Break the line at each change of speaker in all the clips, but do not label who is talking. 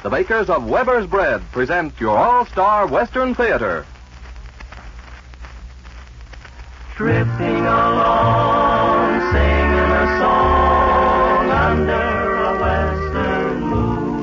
the makers of Weber's Bread, present your all-star Western Theater.
Drifting along, singing a song under a western moon.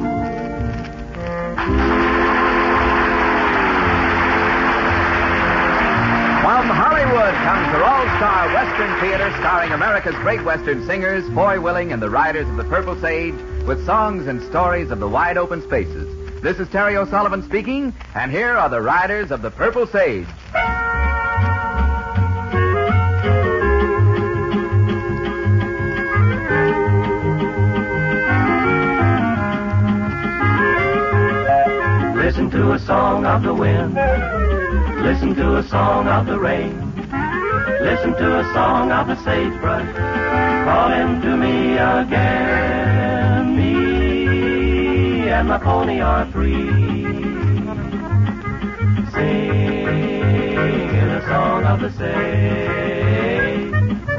From Hollywood comes your all-star Western Theater starring America's great Western singers, Foy Willing and the Riders of the Purple Sage, with songs and stories of the wide open spaces. This is Terry O'Sullivan speaking, and here are the Riders of the Purple Sage.
Listen to a song of the wind. Listen to a song of the rain. Listen to a song of the sagebrush calling to me again. Me and my pony are free, singing a song of the sage.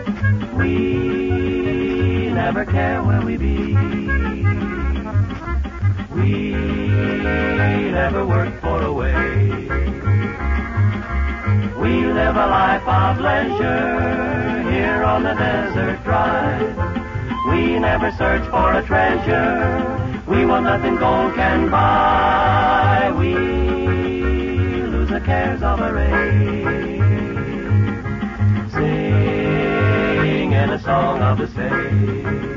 We never care where we be. We never work for a wage. We live a life of leisure here on the desert drive. We never search for a treasure we want nothing gold can buy. We lose the cares of our age, singing a song of the sage.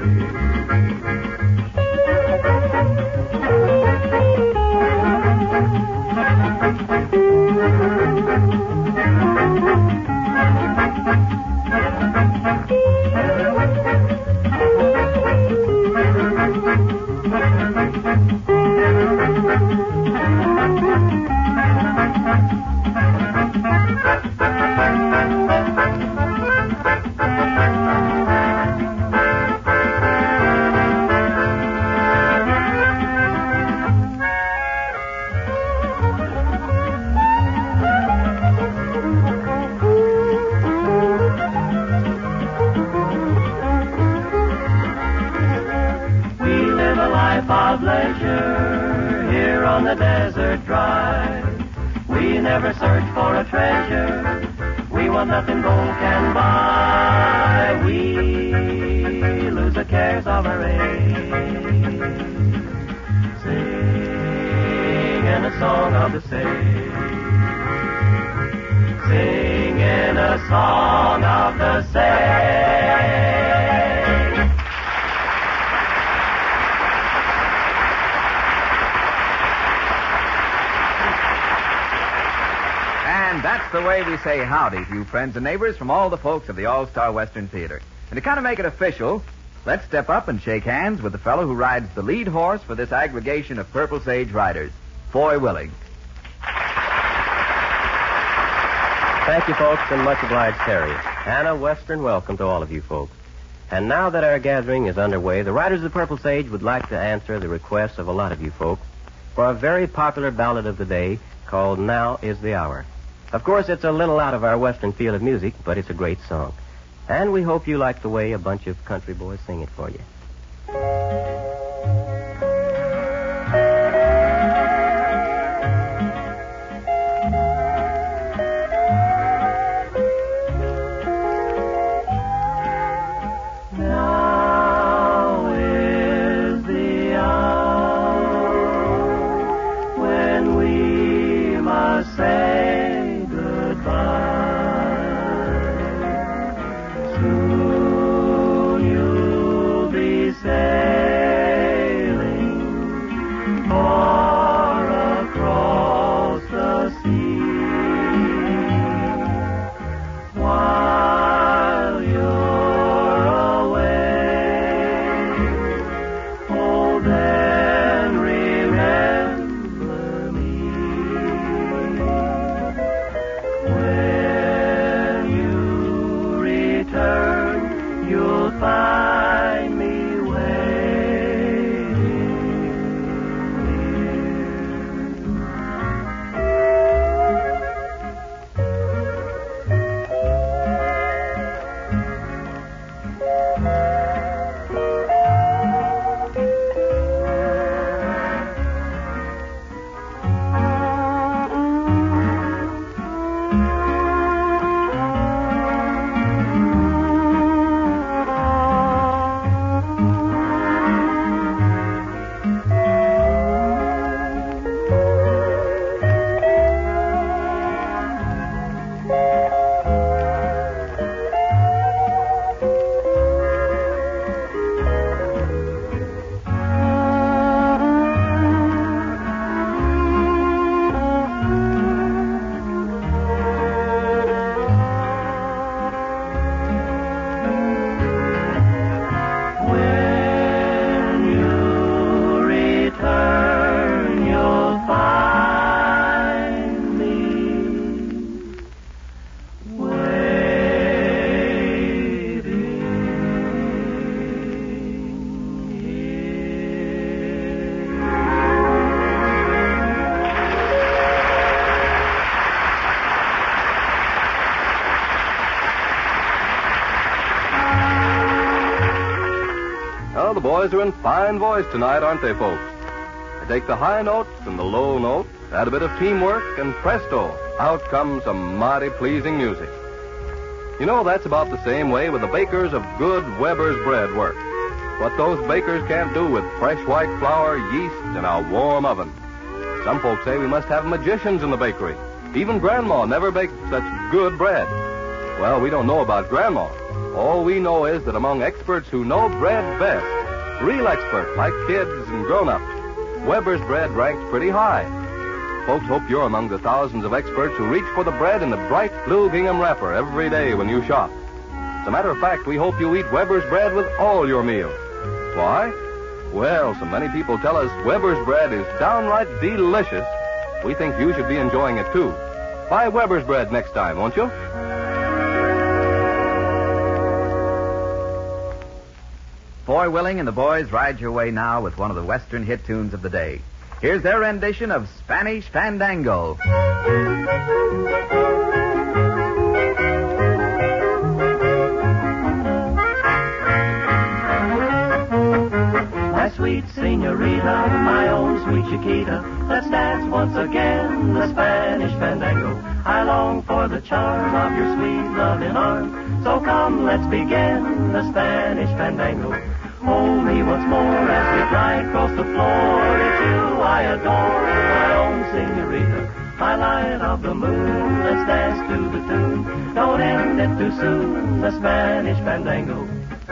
Of leisure here on the desert drive. We never search for a treasure we want nothing gold can buy. We lose the cares of our age, singing a song of the sage, singing a song of the sage.
And that's the way we say howdy to you friends and neighbors from all the folks of the All-Star Western Theater. And to kind of make it official, let's step up and shake hands with the fellow who rides the lead horse for this aggregation of Purple Sage riders, Foy Willing.
Thank you, folks, and much obliged, Terry. And a Western welcome to all of you folks. And now that our gathering is underway, the Riders of the Purple Sage would like to answer the requests of a lot of you folks for a very popular ballad of the day called Now Is the Hour. Of course, it's a little out of our Western field of music, but it's a great song. And we hope you like the way a bunch of country boys sing it for you.
Soon you'll be sailing
Well, the boys are in fine voice tonight, aren't they, folks? I take the high notes and the low notes, add a bit of teamwork, and presto, out comes some mighty pleasing music. You know, that's about the same way with the bakers of good Weber's bread work. What those bakers can't do with fresh white flour, yeast, and a warm oven. Some folks say we must have magicians in the bakery. Even Grandma never baked such good bread. Well, we don't know about Grandma. All we know is that among experts who know bread best, real experts like kids and grown-ups, Weber's bread ranks pretty high. Folks, hope you're among the thousands of experts who reach for the bread in the bright blue gingham wrapper every day when you shop. As a matter of fact, we hope you eat Weber's bread with all your meals. Why? Well, so many people tell us Weber's bread is downright delicious. We think you should be enjoying it, too. Buy Weber's bread next time, won't you?
Foy Willing and the boys ride your way now with one of the Western hit tunes of the day. Here's their rendition of Spanish Fandango.
My sweet senorita, my own sweet Chiquita, let's dance once again the Spanish Fandango. I long for the charm of your sweet loving arms, so come, let's begin the Spanish Fandango. Hold me once more as we glide across the floor. It's you I adore, my own senorita, my light of the moon. Let's dance to the tune, don't end it too soon, the Spanish Fandango.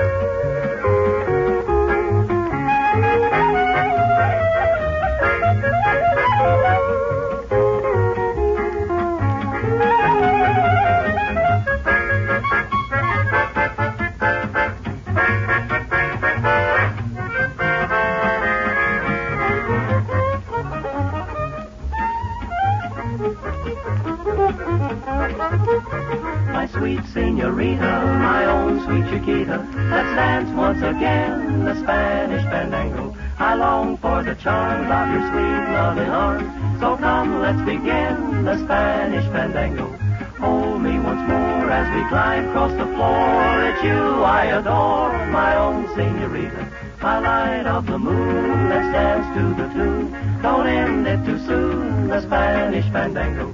My sweet senorita, my own sweet Chiquita, let's dance once again the Spanish Fandango. I long for the charms of your sweet loving arms, so come, let's begin the Spanish Fandango. Hold me once more as we glide across the floor. It's you I adore, my own senorita, my light of the moon. Let's dance to the tune, don't end it too soon, the Spanish Fandango.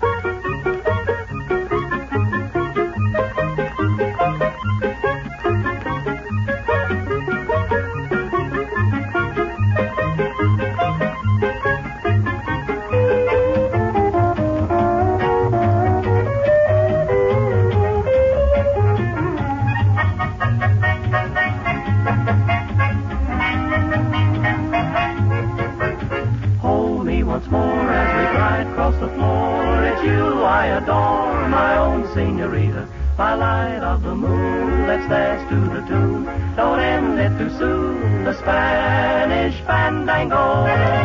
Senorita, by light of the moon, let's dance to the tune. Don't end it too soon, the Spanish Fandango.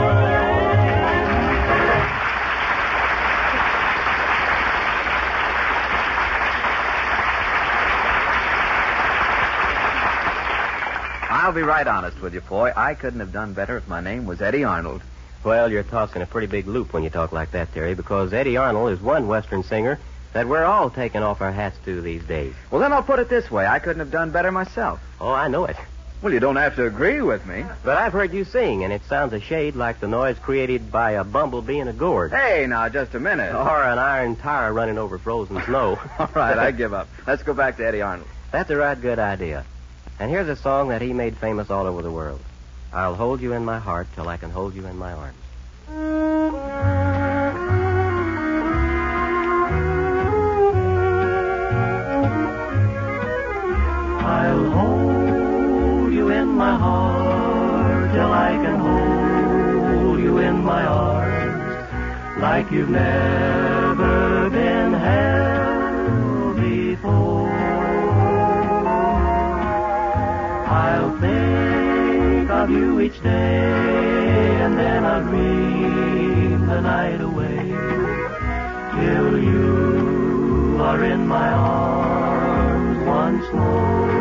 I'll be right honest with you, Foy. I couldn't have done better if my name was Eddie Arnold.
Well, you're tossing a pretty big loop when you talk like that, Terry, because Eddie Arnold is one Western singer that we're all taking off our hats to these days.
Well, then I'll put it this way. I couldn't have done better myself.
Oh, I know it.
Well, you don't have to agree with me.
But I've heard you sing, and it sounds a shade like the noise created by a bumblebee in a gourd.
Hey, now, just a minute.
Or an iron tire running over frozen snow.
All right, I give up. Let's go back to Eddie Arnold.
That's a right good idea. And here's a song that he made famous all over the world. I'll hold you in my heart till I can hold you in my arms.
I'll hold you in my heart till I can hold you in my arms like you've never been held before. I'll think of you each day and then I'll dream the night away till you are in my arms once more.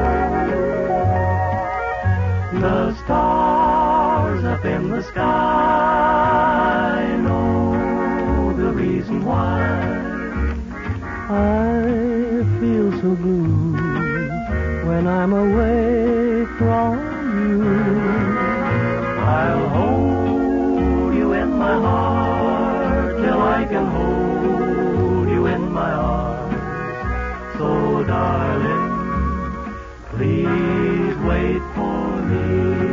The stars up in the sky know the reason why I feel so blue when I'm away from you. I'll hold you in my heart till I can hold you in my arms. So, darling, please wait for me.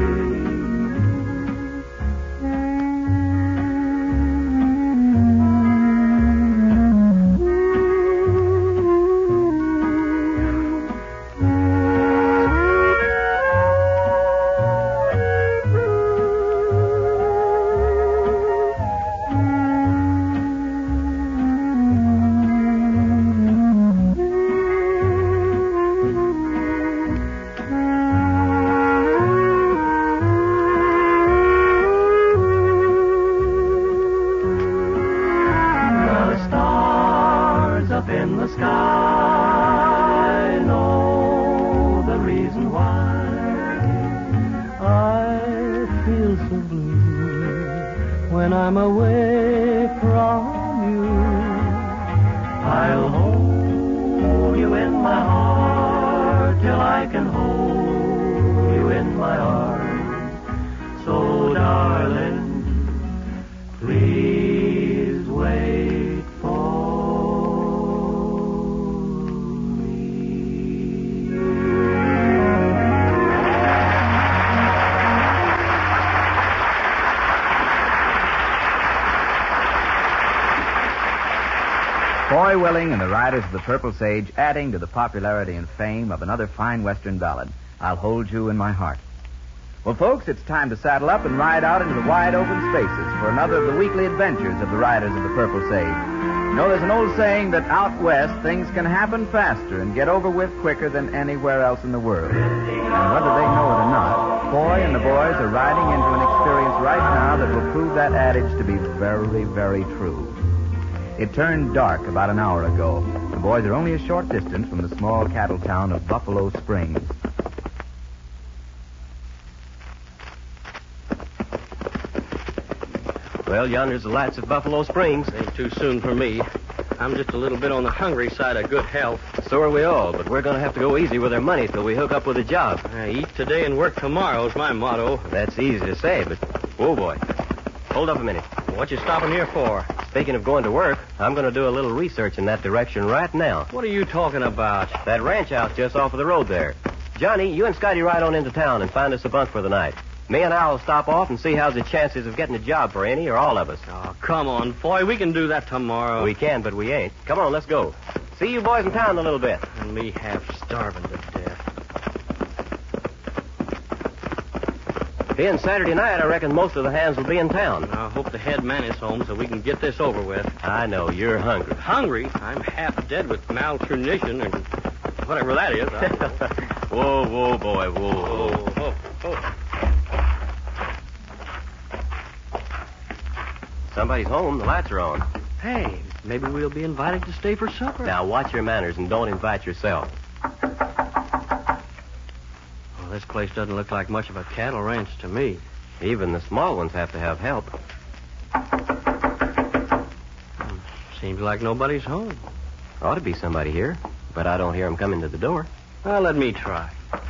When I'm away from you, I'll hold you in my heart till I can hold you in my arms. So, darling, please wait for me.
Foy Willing and the Riders of the Purple Sage adding to the popularity and fame of another fine Western ballad, I'll Hold You in My Heart. Well, folks, it's time to saddle up and ride out into the wide open spaces for another of the weekly adventures of the Riders of the Purple Sage. You know, there's an old saying that out west things can happen faster and get over with quicker than anywhere else in the world. And whether they know it or not, Foy and the boys are riding into an experience right now that will prove that adage to be very, very true. It turned dark about an hour ago. The boys are only a short distance from the small cattle town of Buffalo Springs.
Well, yonder's the lights of Buffalo Springs.
Ain't too soon for me. I'm just a little bit on the hungry side of good health.
So are we all, but we're going to have to go easy with our money till we hook up with a job.
Eat today and work tomorrow is my motto.
That's easy to say, but... Whoa, boy. Hold up a minute.
What you stopping here for?
Speaking of going to work, I'm going to do a little research in that direction right now.
What are you talking about?
That ranch house just off of the road there. Johnny, you and Scotty ride on into town and find us a bunk for the night. Me and Al will stop off and see how's the chances of getting a job for any or all of us.
Oh, come on, Foy. We can do that tomorrow.
We can, but we ain't. Come on, let's go. See you boys in town in a little bit.
And me half starving to death.
Being Saturday night, I reckon most of the hands will be in town.
I hope the head man is home so we can get this over with.
I know, you're hungry.
Hungry? I'm half dead with malnutrition and whatever that is.
Whoa, whoa, boy, whoa.
Oh.
Somebody's home. The lights are on.
Hey, maybe we'll be invited to stay for supper.
Now, watch your manners and don't invite yourself.
Well, this place doesn't look like much of a cattle ranch to me.
Even the small ones have to have help.
Seems like nobody's home.
Ought to be somebody here, but I don't hear them coming to the door.
Well, let me try.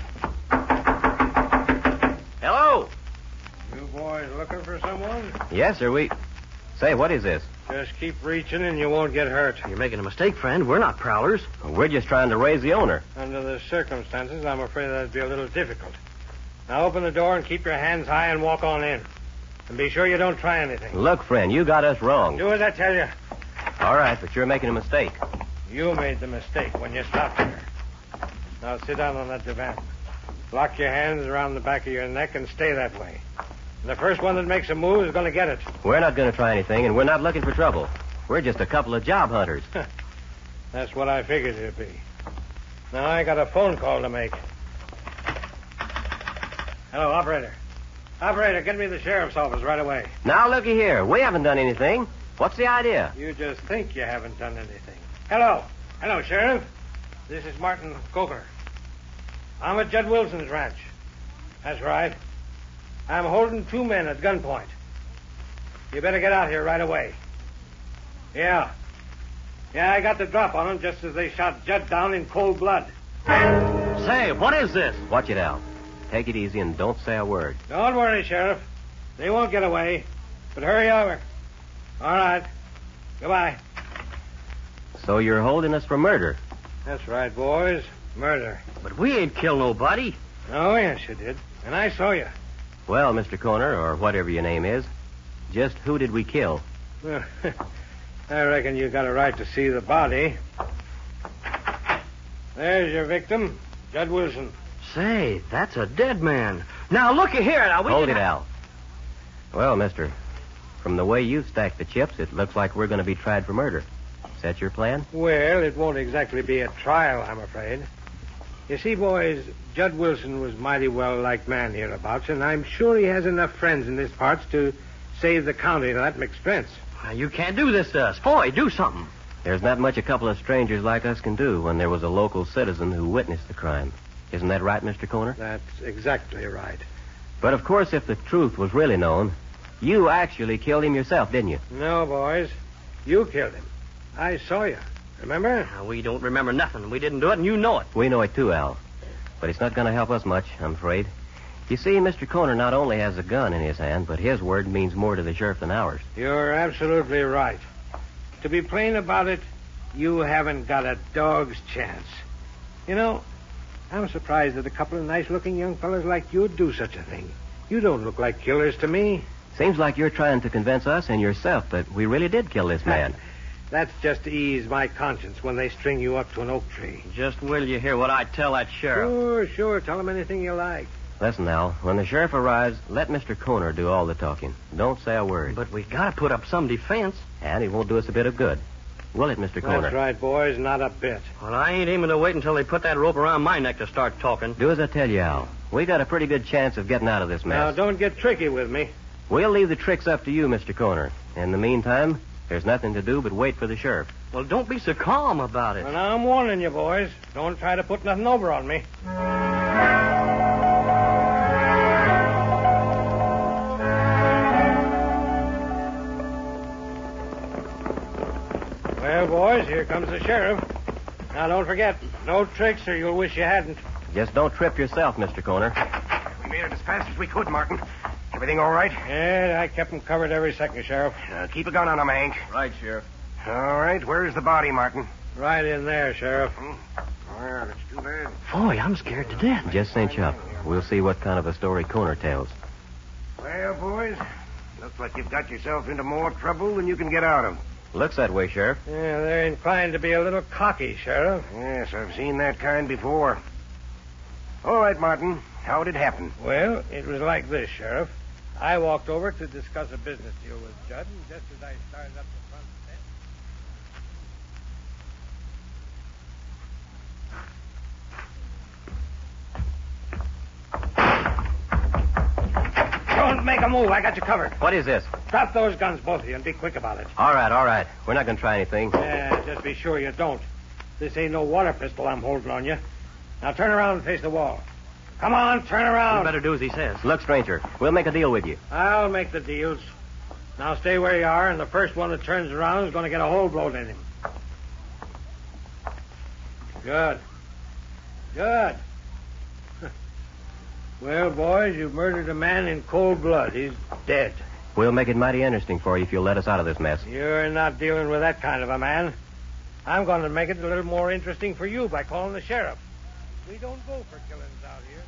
Hello?
You boys looking for someone?
Yes, sir, Say, what is this?
Just keep reaching and you won't get hurt.
You're making a mistake, friend. We're not prowlers.
We're just trying to raise the owner.
Under the circumstances, I'm afraid that'd be a little difficult. Now open the door and keep your hands high and walk on in. And be sure you don't try anything.
Look, friend, you got us wrong.
Do as I tell you.
All right, but you're making a mistake.
You made the mistake when you stopped here. Now sit down on that divan. Lock your hands around the back of your neck and stay that way. The first one that makes a move is going to get it.
We're not going to try anything, and we're not looking for trouble. We're just a couple of job hunters.
That's what I figured it'd be. Now I got a phone call to make. Hello, operator. Operator, get me the sheriff's office right away.
Now, looky here. We haven't done anything. What's the idea?
You just think you haven't done anything. Hello. Hello, Sheriff. This is Martin Coker. I'm at Judd Wilson's ranch. That's right. I'm holding 2 men at gunpoint. You better get out here right away. Yeah. Yeah, I got the drop on them just as they shot Judd down in cold blood.
Say, Say, what is this?
Watch it, Al. Take it easy and don't say a word.
Don't worry, Sheriff. They won't get away. But hurry over. All right. Goodbye.
So you're holding us for murder.
That's right, boys. Murder.
But we ain't killed nobody.
Oh, yes, you did. And I saw you.
Well, Mr. Conner, or whatever your name is, just who did we kill?
Well, I reckon you got a right to see the body. There's your victim, Judd Wilson.
Say, that's a dead man. Now, looky here. Now,
Hold it, Al. Well, mister, from the way you've stacked the chips, it looks like we're going to be tried for murder. Is that your plan?
Well, it won't exactly be a trial, I'm afraid. You see, boys, Judd Wilson was mighty well-liked man hereabouts, and I'm sure he has enough friends in these parts to save the county that expense.
Now, you can't do this to us. Boy, do something.
There's not much a couple of strangers like us can do when there was a local citizen who witnessed the crime. Isn't that right, Mr. Conner?
That's exactly right.
But, of course, if the truth was really known, you actually killed him yourself, didn't you?
No, boys. You killed him. I saw you. Remember?
Now, we don't remember nothing. We didn't do it, and you know it.
We know it too, Al. But it's not going to help us much, I'm afraid. You see, Mr. Conner not only has a gun in his hand, but his word means more to the sheriff than ours.
You're absolutely right. To be plain about it, you haven't got a dog's chance. You know, I'm surprised that a couple of nice-looking young fellas like you would do such a thing. You don't look like killers to me.
Seems like you're trying to convince us and yourself that we really did kill this man.
That's just to ease my conscience when they string you up to an oak tree.
Just will you hear what I tell that sheriff?
Sure. Tell him anything you like.
Listen, Al, when the sheriff arrives, let Mr. Conner do all the talking. Don't say a word.
But we got to put up some defense.
And it won't do us a bit of good. Will it, Mr. Conner?
That's right, boys. Not a bit.
Well, I ain't aiming to wait until they put that rope around my neck to start talking.
Do as I tell you, Al. We got a pretty good chance of getting out of this mess.
Now, don't get tricky with me.
We'll leave the tricks up to you, Mr. Conner. In the meantime, there's nothing to do but wait for the sheriff.
Well, don't be so calm about it.
Well, now, I'm warning you, boys. Don't try to put nothing over on me. Well, boys, here comes the sheriff. Now, don't forget, no tricks or you'll wish you hadn't.
Just don't trip yourself, Mr. Conner.
We made it as fast as we could, Martin. Everything all right?
Yeah, I kept him covered every second, Sheriff.
Keep a gun on him, Hank.
Right, Sheriff.
All right, where's the body, Martin?
Right in there, Sheriff.
Well, that's too bad.
Boy, I'm scared to death.
Just cinch up. We'll see what kind of a story Conner tells.
Well, boys, looks like you've got yourself into more trouble than you can get out of.
Looks that way, Sheriff.
Yeah, they're inclined to be a little cocky, Sheriff.
Yes, I've seen that kind before. All right, Martin, how did it happen?
Well, it was like this, Sheriff. I walked over to discuss a business deal with Judd, and just as I started up the front steps. Don't make a move. I got you covered.
What is this?
Drop those guns, both of you, and be quick about it.
All right. We're not going to try anything.
Yeah, just be sure you don't. This ain't no water pistol I'm holding on you. Now turn around and face the wall. Come on, turn around.
You better do as he says.
Look, stranger, we'll make a deal with you.
I'll make the deals. Now stay where you are, and the first one that turns around is going to get a hole blown in him. Good. Well, boys, you've murdered a man in cold blood. He's dead.
We'll make it mighty interesting for you if you'll let us out of this mess.
You're not dealing with that kind of a man. I'm going to make it a little more interesting for you by calling the sheriff. We don't go for killings out here.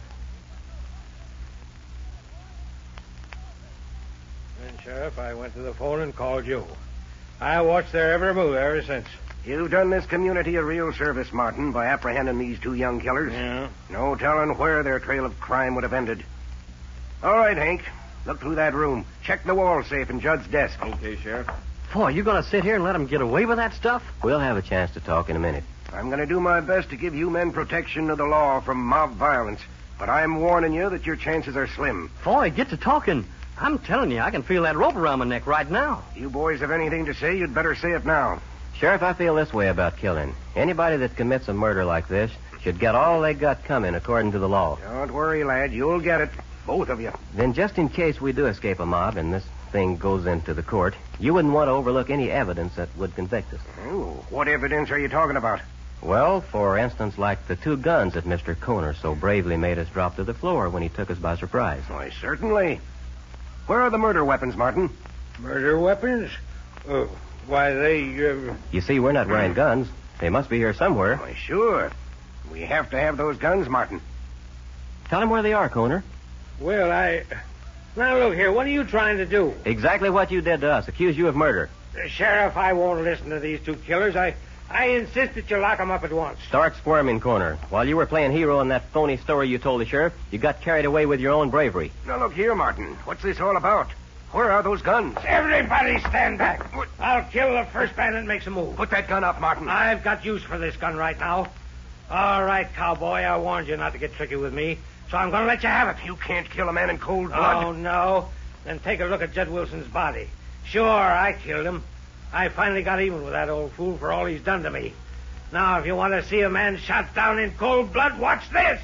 Then, Sheriff, I went to the phone and called you. I watched their every move ever since.
You've done this community a real service, Martin, by apprehending these two young killers.
Yeah?
No telling where their trail of crime would have ended. All right, Hank. Look through that room. Check the wall safe in Judd's desk.
Okay, Sheriff.
Boy, you going to sit here and let him get away with that stuff?
We'll have a chance to talk in a minute.
I'm going to do my best to give you men protection of the law from mob violence, but I'm warning you that your chances are slim.
Boy, get to talking. I'm telling you, I can feel that rope around my neck right now.
You boys have anything to say, you'd better say it now.
Sheriff, I feel this way about killing. Anybody that commits a murder like this should get all they got coming according to the law.
Don't worry, lad. You'll get it. Both of you.
Then just in case we do escape a mob and this thing goes into the court, you wouldn't want to overlook any evidence that would convict us.
Oh, what evidence are you talking about?
Well, for instance, like the 2 guns that Mr. Koner so bravely made us drop to the floor when he took us by surprise.
Why, certainly. Where are the murder weapons, Martin?
Murder weapons? Oh, why, they...
You see, we're not wearing guns. They must be here somewhere.
Why, sure. We have to have those guns, Martin.
Tell him where they are, Koner.
Well, Now, look here. What are you trying to do?
Exactly what you did to us. Accuse you of murder.
Sheriff, I won't listen to these 2 killers. I insist that you lock them up at once.
Start squirming, Koner. While you were playing hero in that phony story you told the sheriff, you got carried away with your own bravery.
Now, look here, Martin. What's this all about? Where are those guns?
Everybody stand back. I'll kill the first man that makes a move.
Put that gun up, Martin.
I've got use for this gun right now. All right, cowboy, I warned you not to get tricky with me, so I'm going to let you have it.
You can't kill a man in cold blood.
Oh, no? Then take a look at Judd Wilson's body. Sure, I killed him. I finally got even with that old fool for all he's done to me. Now, if you want to see a man shot down in cold blood, watch this.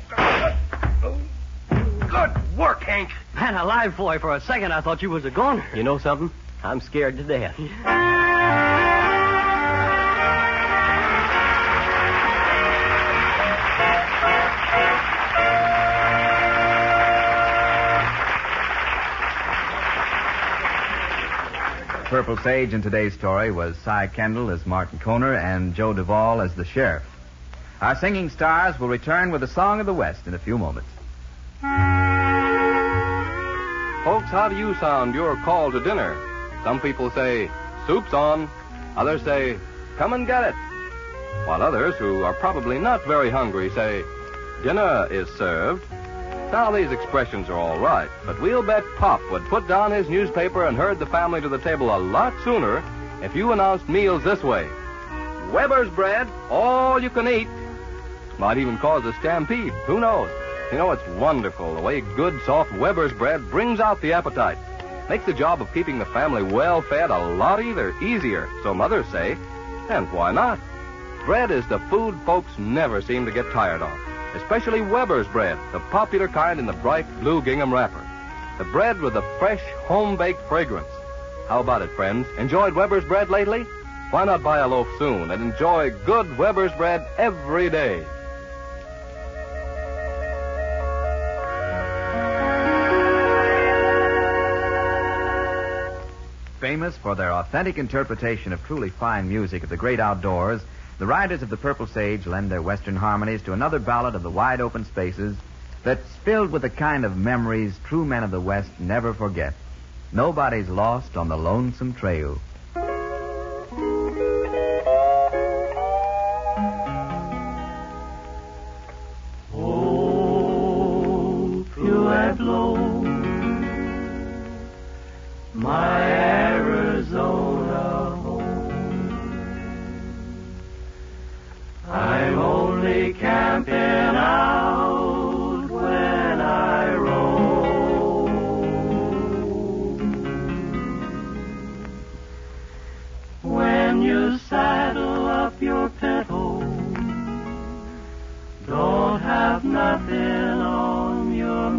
Good work, Hank.
Man alive, boy, for a second I thought you was a goner.
You know something? I'm scared to death.
Purple Sage in today's story was Cy Kendall as Martin Koner and Joe Duvall as the sheriff. Our singing stars will return with the Song of the West in a few moments.
Folks, how do you sound your call to dinner? Some people say, soup's on. Others say, come and get it. While others, who are probably not very hungry, say, dinner is served. Now, these expressions are all right, but we'll bet Pop would put down his newspaper and herd the family to the table a lot sooner if you announced meals this way. Weber's bread, all you can eat. Might even cause a stampede. Who knows? You know, it's wonderful the way good, soft Weber's bread brings out the appetite. Makes the job of keeping the family well-fed a lot easier, so mothers say. And why not? Bread is the food folks never seem to get tired of. Especially Weber's bread, the popular kind in the bright blue gingham wrapper. The bread with the fresh, home-baked fragrance. How about it, friends? Enjoyed Weber's bread lately? Why not buy a loaf soon and enjoy good Weber's bread every day?
Famous for their authentic interpretation of truly fine music of the great outdoors, the Riders of the Purple Sage lend their Western harmonies to another ballad of the wide open spaces that's filled with the kind of memories true men of the West never forget. Nobody's lost on the lonesome trail.
Oh, you have blown my Arizona home. I'm only camping out when I roam. When you saddle up your pinto, don't have nothing on your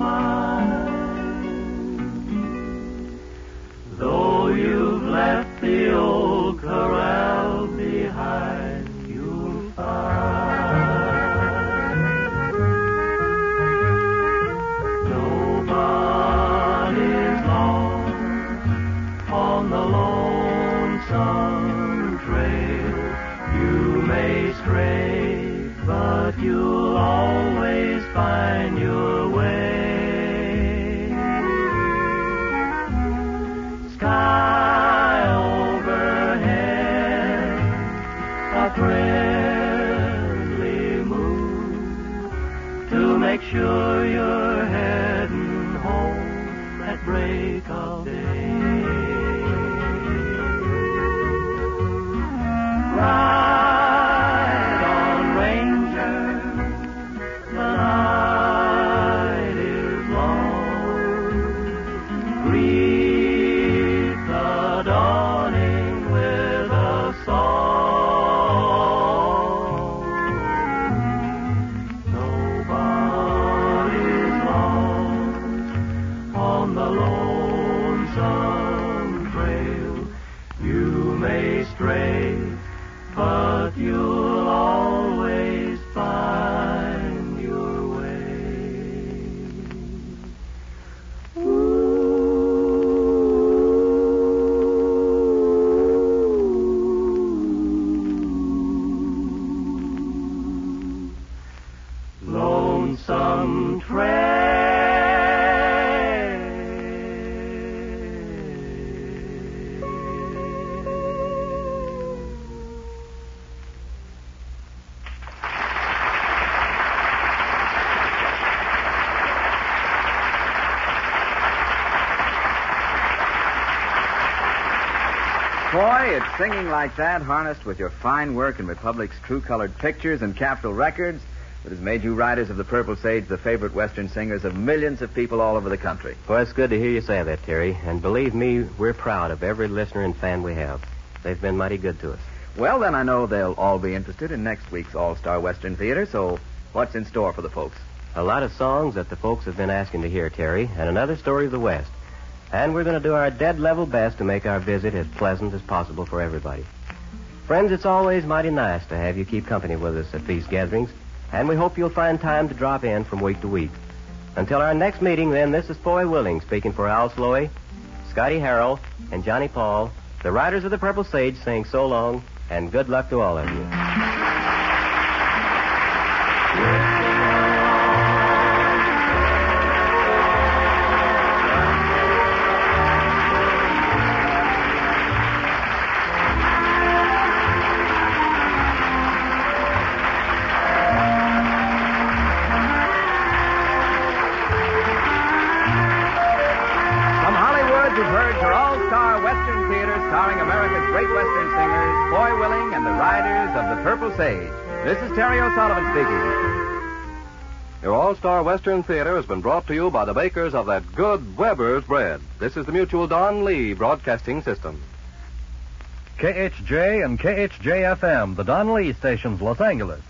mind. Though you've left the old corral behind, you'll find nobody's lost on the lonesome trail. You may stray, but you'll always find your way. Sky overhead, a friendly moon to make sure you're heading home at break of day. Ride on, Ranger, the night is long. Greet the dawning with a song. Nobody's lost on the lonesome trail. You may stray, but
Boy, it's singing like that, harnessed with your fine work in Republic's true-colored pictures and Capitol Records, that has made you Riders of the Purple Sage the favorite Western singers of millions of people all over the country.
Well, it's good to hear you say that, Terry. And believe me, we're proud of every listener and fan we have. They've been mighty good to us.
Well, then I know they'll all be interested in next week's All-Star Western Theater, so what's in store for the folks?
A lot of songs that the folks have been asking to hear, Terry, and another story of the West. And we're going to do our dead-level best to make our visit as pleasant as possible for everybody. Friends, it's always mighty nice to have you keep company with us at these gatherings, and we hope you'll find time to drop in from week to week. Until our next meeting, then, this is Foy Willing speaking for Al Sloey, Scotty Harrell, and Johnny Paul, the Riders of the Purple Sage, saying so long, and good luck to all of you.
You've heard your All-Star Western Theater starring America's great Western singers, Foy Willing and the Riders of the Purple Sage. This is Terry O'Sullivan speaking.
Your All-Star Western Theater has been brought to you by the bakers of that good Weber's bread. This is the Mutual Don Lee Broadcasting System.
KHJ and KHJ-FM, the Don Lee stations, Los Angeles.